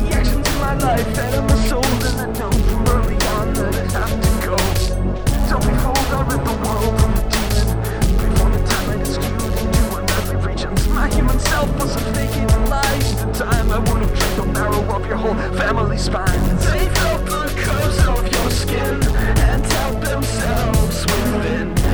the actions in my life that I'm a soul, and I know from early on that I have to go. Don't be fooled, I rid the world from the demon. Before the time I skewed into unearthly regions. My human self wasn't faking lies. The time I would have tripped the marrow of your whole family spine. They felt the curves of your skin and held themselves within.